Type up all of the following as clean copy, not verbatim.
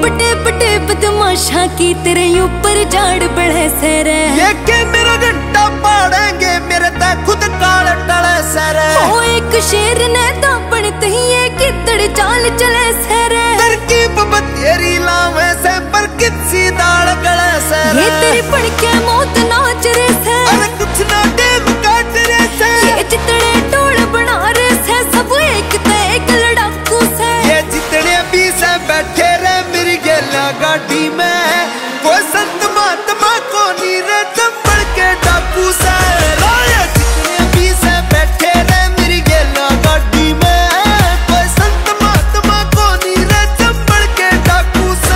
बड़े बड़े बदमाशा की तेरे ऊपर झाड़ बढ़े सर ये के मेरा घंटा पाड़ेंगे मेरे ते खुद काल टले सर ओ एक शेर ने तो बनते ही ये कितड़ चाल चले सर तरकीब बतेरी लावे से पर किसी दाल गले सर ये तेरी पढ़ के मौत नाच रे से अरे कुछ ना टेम काट रे से ये जितने टोल बना रे से सब एक ते एक लड़ाकू से ये जितने भी से बैठे रे मेरी गेला गाड़ी में वो संत महात्मा को नी रे चंबल के डाकू से ये जितने भी से बैठे रे मेरी गेला गाड़ी में वो संत महात्मा को नी रे चंबल के डाकू से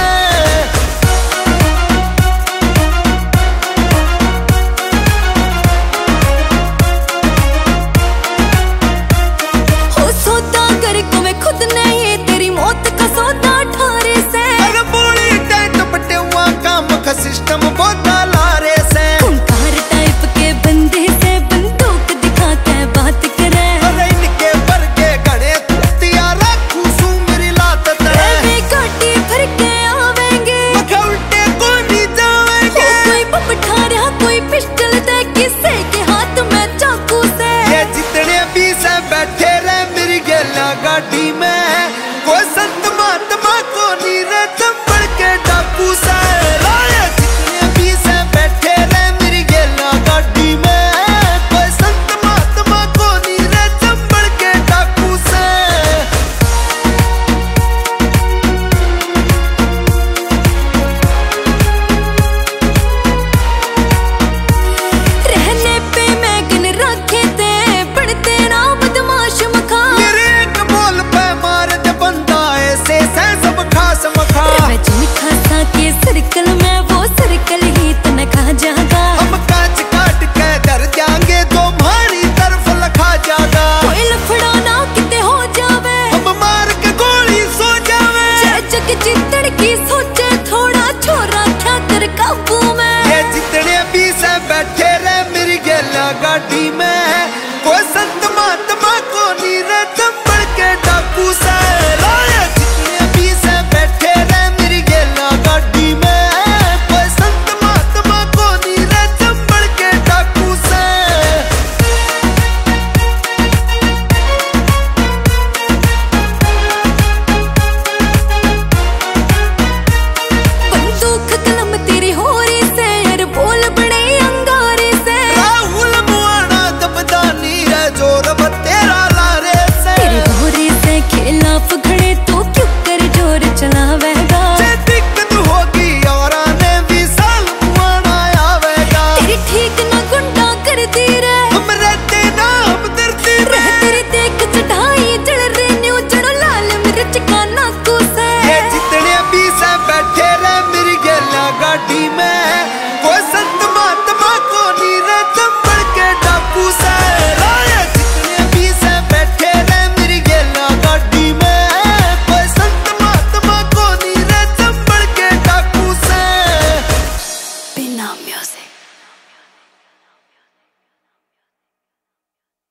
हो सौदा कर को मैं खुद ने ये तेरी मौत का सौदा ठारे से अरे बोली टाइट पटे हुआ काम का सिस्टम बोता लारे से खूंखार टाइप के बंदे से बंदूक दिखाता है बात करे अरे इनके पर के गणे कुत्तिया रखू सू मेरी लात तड़े वे गाड़ी भर के आवेंगे मखा उल्टे को नहीं जावेंगे कोई बम ठारा कोई पिस्टल दे किसे के हाथ में चाकू से ये जितने भी से बैठे रे मेरी गेला गाड़ी में कोई संत महात्मा को नी रे चंबल के डाकू से ये जितने भी से बैठे रे मेरी गेला गाड़ी में कोई संत महात्मा को नी रे चंबल के डाकू से रहने पे मैं गिन रखे थे पढ़ते ना बदमाश मखा मेरे एक बोल पे मार दे बंदा ऐसे से सब खास मखा मैं जिन खासा के सर्कल में वो सर्कल ही तन खा जागा हम कांच काट के डर जाएंगे तो हमारी तरफ लखा जागा कोई लफड़ा ना किते हो जावे हम मार के गोली सो जावे जग जितड़ की सोचे थोड़ा छोरा क्या कर काबू में ये जितने भी से बैठे रे मेरी गेला गाड़ी